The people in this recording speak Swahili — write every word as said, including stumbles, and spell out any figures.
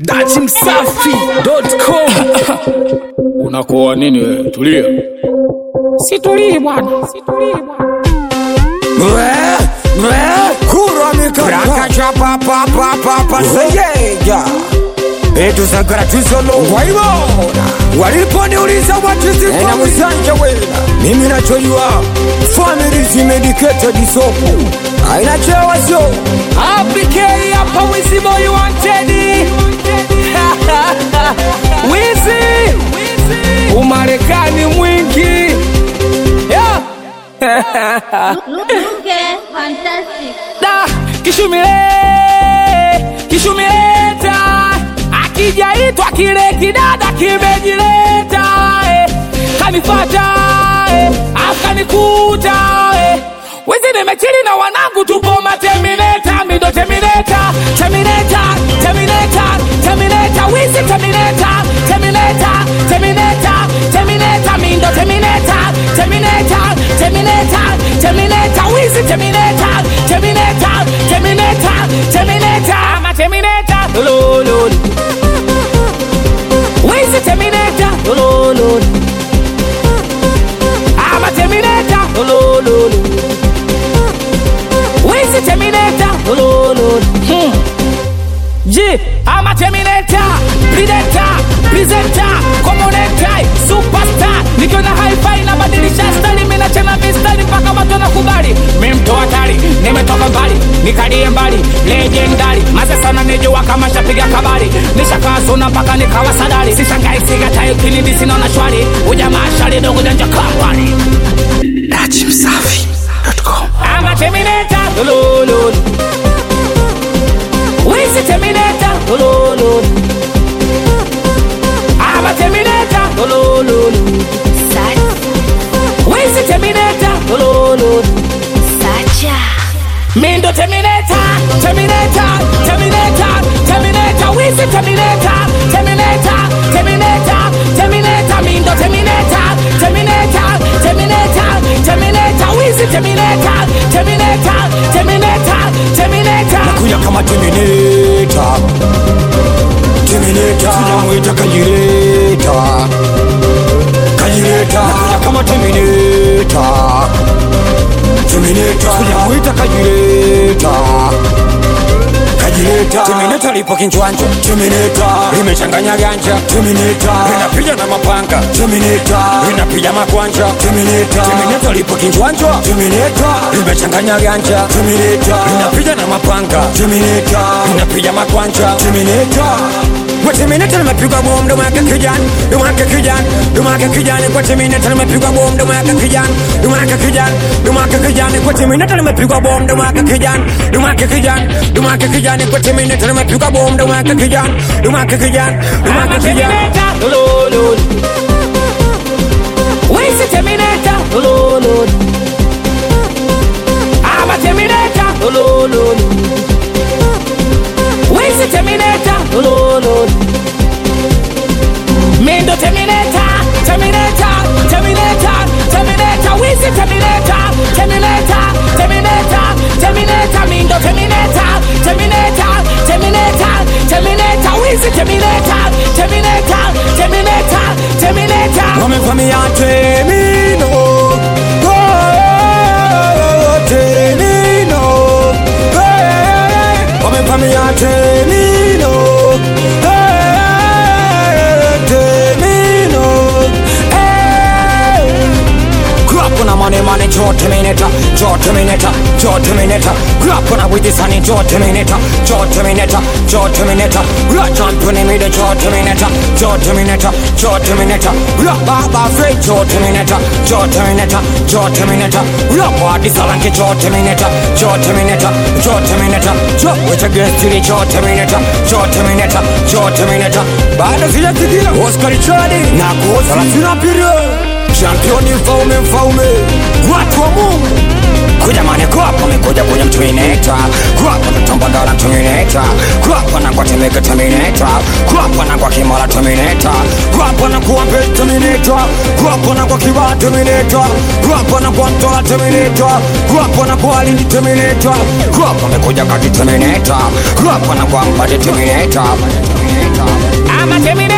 dati msafi dot com. Unakoa nini wewe? Tulia. Situlii bwana. Situlii bwana. Mwe, mwe, kura mika Raka chapa pa pa pa pa seyeja Etu sagara tuzolo Waimona Waliponi uliza watizi Ena musanja wela Mimi nachojua Family zimediketa disopu Aina chewa sio Apikei hapa wizi boy wanted. Wizi Umarekani mwingi. Yeah. Look at fantastic. Da, kishumile Kishumileta akijaitwa kile kidada kimejileta eh. Kanifata eh. Akanikuta eh. Wizi nimechili na wanangu tupo matemineta. Mindo temineta Temineta Temineta Temineta Wizi temineta Temineta Temineta Temineta Mindo temineta Temineta Temineta Temineta Wizi temineta Temineta Temineta Temineta Ama temineta Lolo Wizi temineta Lolo Ama temineta Lolo Wizi temineta Lolo J Ama temineta Predator Presenter Commoneta Superstar Nikiona hi-fi na badilisha style. Mina chena mistari mpaka watu wanakubali. Mimi mtu hatari, nimetoka mbali, nikalie mbali, legendary. Maze sana nijua kama shapiga kabari. Nishakaa zona mpaka nikawa sadari. Sishangai sigatai kinidi sinaona shwari. Ujamaa shari dogo janja kambani. dati msafi dot com. Ama temineta Lolo Wizi temineta Lolo Ama temineta Lolo Wizi temineta Lolo Sacha. Mindo temineta Temineta Temineta Temineta Wizi temineta Temineta Temineta Temineta Mindo temineta Temineta Temineta Temineta Wizi temineta Temineta Temineta Temineta Nakuya kama temineta Temineta Tunamwita kajireta Kajireta Nakuya kama temineta Temineta Tunamwita kajireta Kajireta Temineta lipo kinchwancho Temineta Limechanganya ganja Temineta Linapiga na mapanga Temineta Linapiga makwanja Temineta Temineta lipo kinchwancho Temineta Limechanganya ganja Temineta Linapiga na mapanga Temineta Linapiga makwanja Temineta Kwa temineta nimepigwa bomu ndo mwaka kijani. Ndo mwaka kijani. Ndo mwaka kijani. Kwa temineta nimepigwa bomu ndo mwaka kijani. Ndo mwaka kijani. Ndo mwaka kijani. Kwa temineta nimepigwa bomu ndo mwaka kijani. Ndo mwaka kijani. Ndo mwaka kijani. Kwa temineta nimepigwa bomu ndo mwaka kijani. Ndo mwaka kijani. Ndo mwaka kijani. Lolo Wizi temineta Lolo Ama temineta Lolo Wizi temineta Lolo Mindo temineta Temineta Temineta Temineta Wizi temineta Temineta Temineta Temineta Mindo temineta Temineta Temineta Temineta Wizi temineta Temineta Temineta Temineta Wamevamia temino Oh, temino Oh, wamevamia temino Eh, temino Eh. Grapo na money money jo temineta Jo temineta Jo temineta Grapo na with the sunny Jo temineta Jo temineta Jo temineta Rajan puni me the Jo temineta Jo temineta Jo temineta Rapa ba free Jo temineta Jo temineta Jo temineta Rapa di salanke Jo temineta Jo temineta Jo temineta Jo with a guest to the Jo temineta Jo temineta Jo temineta Bada zile zikila Oscar Chadi Na kosa la sina pire Championi mfaume mfaume Watu wa Mungu Kuja mane kwa hapa mekuja kwenye mtumineta Kwa hapa mtomba ndala mtumineta Kwa hapa na kwa temeka termineta Kwa hapa na kwa kimala termineta Kwa hapa na kwa mpe termineta Kwa hapa na kwa kiba termineta Kwa hapa na kwa mtola termineta Kwa hapa na kwa alindi termineta Kwa hapa mekuja kati termineta Kwa hapa na kwa mbade termineta ama terminator